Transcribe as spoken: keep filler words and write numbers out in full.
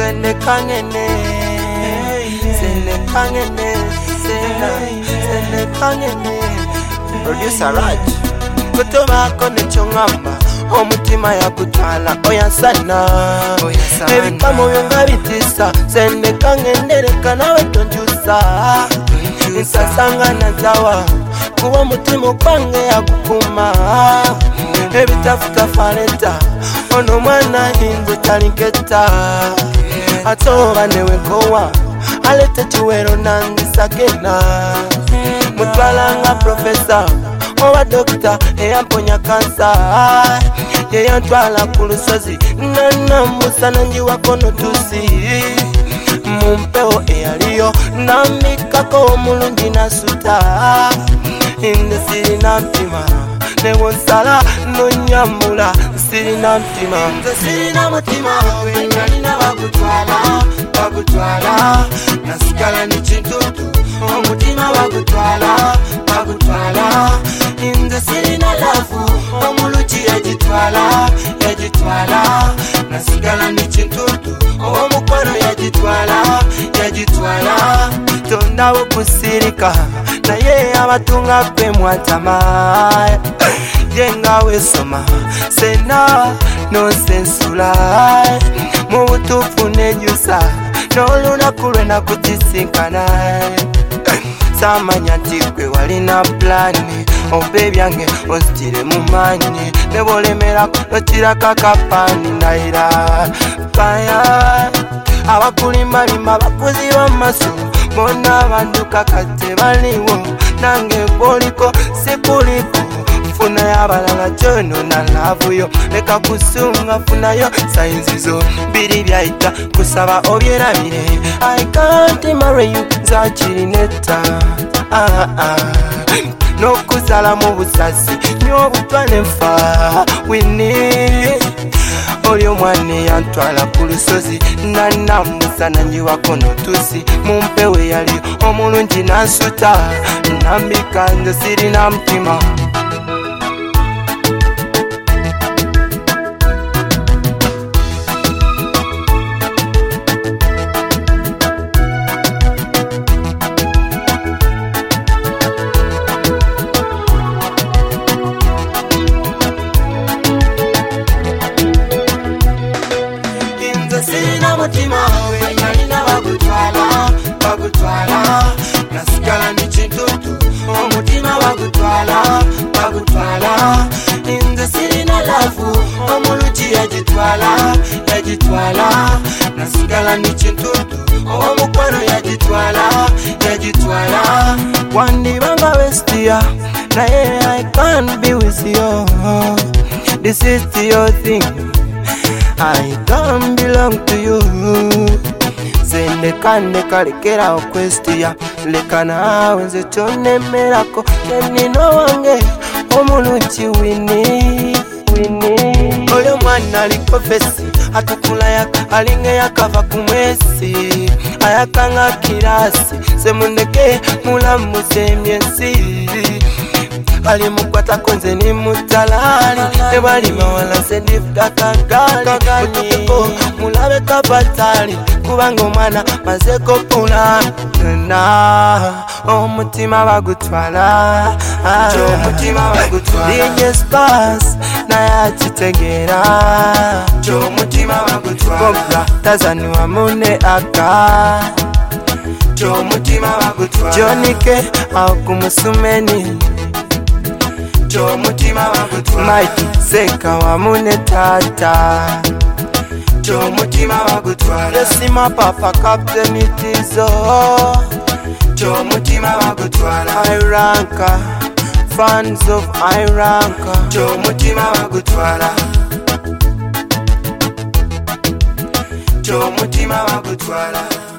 Sende kangene, sende kangene, sende kangene. Producer Raj, kutoba kone chongamba, omutima ya kutwala oyasana. Ebikamo byonga bitisa, sende kangene leka nawe tonjusa. Nsasanga nazawa, kuwa mutima kwange ya kukuma. Ebitafuta faleta, ono mwana hingo talinketa. Atoba newe kowa, alete chuwero nandisakena. Mutwalanga professor, owa doctor, eyamponya kansa. Yeyantwala kulusozi, nana musa nanjiwa kono tusi. Mumpeo eyaliyo, namikako omulungi nasuta. Inde siri nampima, newo nsala nonyamula. Siri nampima, nze siri namutima. Wenyalina bagutwala, bagutwala. Nasigala ni chintutu, omutima bagutwala, bagutwala. Nze siri na lafu, omuluchi yajitwala, yajitwala. Nasigala ni chintutu, omukwano yajitwala, yajitwala. Tonda ukusirika, na ye abatunga kwe mwatama. Jenga wesoma, sena nonsensula. Mubutufu nejusa, noluna kulwe na kutisinkana. Samanya ntikwe walina plani, obebyange onsitire mumanyi. Nebolemerako notira kakapani naira kaya. Abakulimbalima bakozi b'amaso, bona banduka kate baliwo. Nange boliko sikuliko, funa yabalala jono na lavuyo. Leka kusunga funayo sayinzizo, biri byaita kusaba obyerabire. I can't marry you, nzakirineta. Ah ah, no kusala mu busasi, nyo butwane nfa wini. Olyo mwane yantwala kulusozi, nana musa nanjiwa kono tusi. Mumpewe yali omulungi nasuta, nambika nze siri na mutima. Sina mutima, wenyalina bagutwala, bagutwala. Nasigala ni chintutu, omutima bagutwala, bagutwala. Nze sirina lafu, omuluchi yajitwala, yajitwala. Nasigala ni chintutu, omukwano yajitwala, yajitwala. Wandibanga westia, na yeah, I can't be with you. This is your thing, I don't belong to you. Sende kande kalekera okwestia, leka nawe nze tonemerako. Nenino wange omulungi wini, wini. Olyo mwana aliko fesi, atukula yaka alinge yakava kumwesi. Ayakanga kirasi, semundeke mulamuse emyesi. Ali mukwata konze ni mutalali, ebali mawala sendifuka kagali. Mutukeko mulabe kabatali, kubanga omwana mazeko pula. Na omutima bagutwala, omutima bagutwala. Linye spas na yachitegera, omutima bagutwala. Kobra tazani wa mune aka, omutima bagutwala. Jonike au kumusumeni, omutima bagutwala. Mike seka wa mune tata, omutima bagutwala. Yesima papa captain itizo, omutima bagutwala. Iranka, fans of Iranka, omutima bagutwala. Omutima bagutwala.